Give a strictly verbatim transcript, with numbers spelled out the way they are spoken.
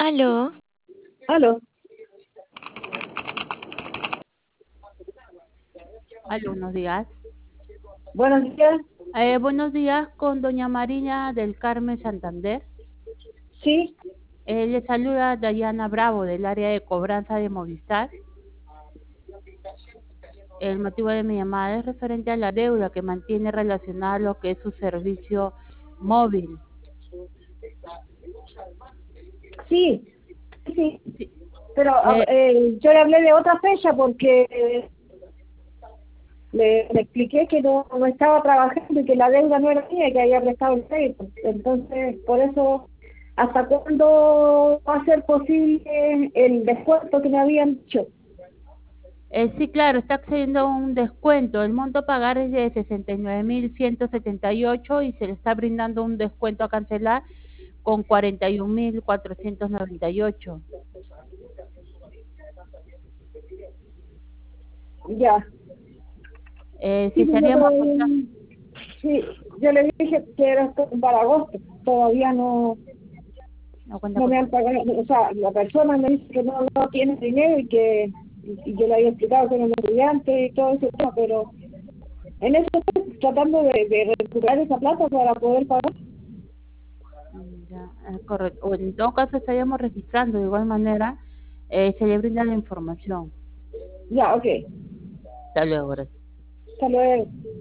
Aló, Aló, Aló, buenos días. buenos días. Eh, buenos días con doña María del Carmen Santander. Sí, Eh, le saluda Dayana Bravo del área de cobranza de Movistar. El motivo de mi llamada es referente a la deuda que mantiene relacionada a lo que es su servicio móvil. sí, sí. Sí, Pero a- eh, eh, yo le hablé de otra fecha porque eh, le, le expliqué que no, no estaba trabajando y que la deuda no era mía, que había prestado el crédito. Entonces, por eso, ¿hasta cuándo va a ser posible el descuento que me habían dicho? eh, sí, claro, está accediendo a un descuento. El monto a pagar es de sesenta y nueve mil ciento setenta y ocho y se le está brindando un descuento a cancelar con cuarenta y un mil cuatrocientos noventa y ocho. Ya. Eh, Sí, si pues yo, estaríamos contando. todavía- sí, yo le dije que era para agosto. Todavía no, No cuenta no con me han tarjeta. pagado, o sea, la persona me dice que no, no tiene dinero y que y, y yo le había explicado que era un estudiante y todo ese tema, pero en eso estoy tratando de, de recuperar esa plata para poder pagar. Mm, Ya, eh, correcto. O en todo caso estaríamos registrando de igual manera, eh, se le brinda la información. Ya, ok. Hasta luego, gracias. Hasta luego.